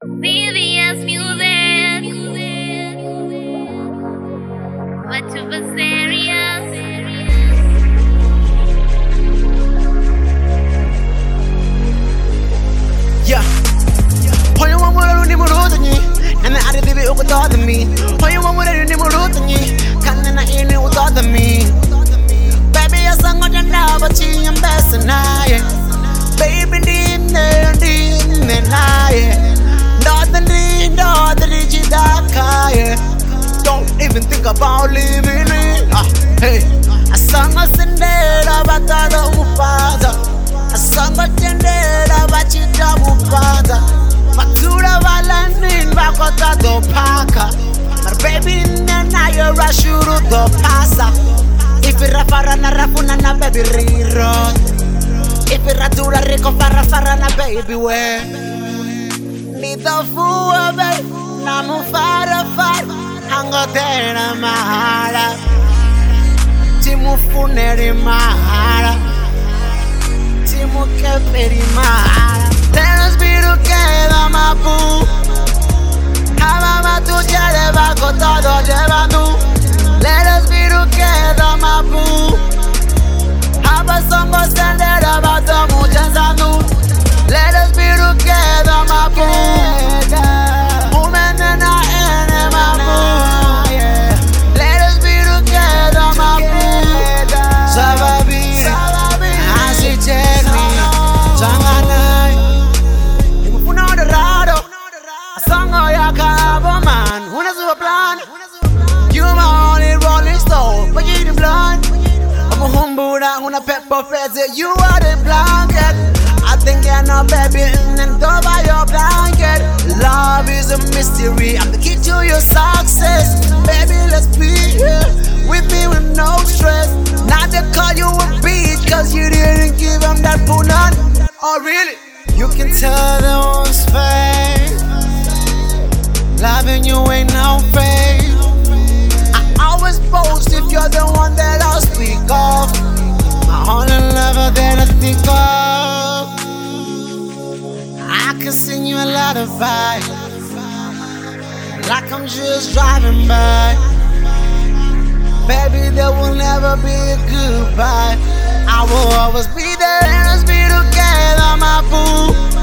VVS music. What you was serious? Yeah. Hoy wa mura ni murudo ni. Nana ade bibi uko todo mi. Hoy wa mura ni murudo ni. Kana na ini uko todo mi. Baby ya sango jana bachi ambesa naye. Baby ndine naye. Nothing jidakaye. Don't even think about leaving it. Hey. Asanga sendera batado upada. Asanga tendera bachita upada. Matura valanin bakota do paka. Mar baby nena yo rashuru do pasa. If rafara na rafuna na baby riro. If ratura rico farra na baby we. Lito fuwa baby. Namu fara Hango tena mahara. Timu funeri mahara. Timu keperi mahara. Let us be together mapu. Haba matu lleva con todo llevando. Let us be together mapu. Haba songo sendera bato muchenzando. Let us be together mapu. Umenena ene mapu. Let us be together mapu. Sababi asi chekni Changanai Nimufuna odorado Asongo ya kabo man Una super plan You my only rolling stone But you the blind I'm a humbura Una pepper fez You are the blanket I think you know baby And over your blanket Love is a mystery I'm the key to your success Baby let's be here With me with no stress Not to call you a bitch Cause you didn't give them that punan Oh really? You can tell the one's fake Loving you ain't no fake I always boast if you're the one that I'll speak of My only lover that I think of I can sing you a lullaby Like I'm just driving by Baby, there will never be a goodbye I will always be there and let's be together, my boo